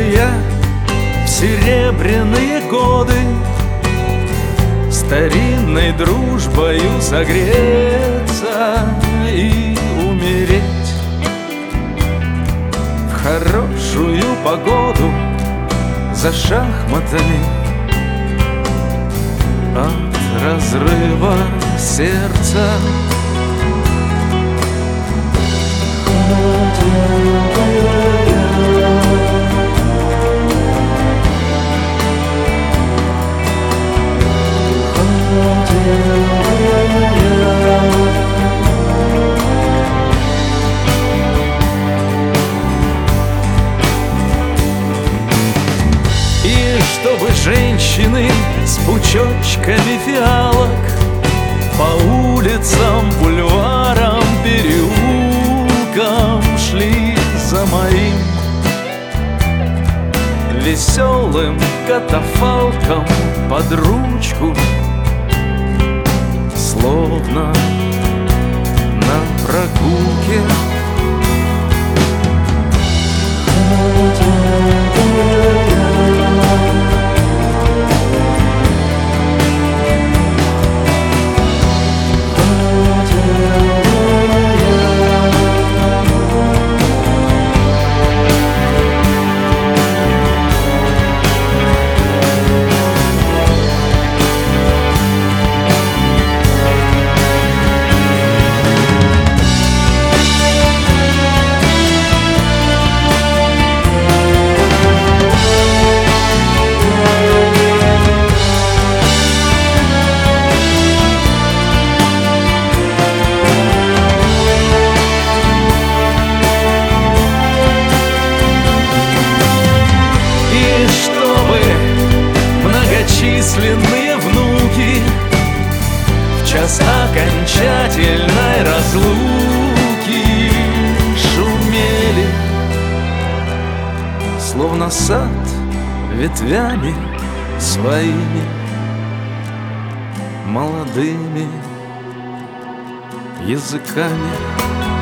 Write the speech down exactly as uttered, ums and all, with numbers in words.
я в серебряные годы старинной дружбою согреться и умереть. В хорошую погоду за шахматами от разрыва сердца. И чтобы женщины с пучочками фиалок по улицам, бульварам, переулкам шли за моим веселым катафалком под ручку, словно на прогулке. Многочисленные внуки в час окончательной разлуки шумели, словно сад ветвями своими молодыми языками.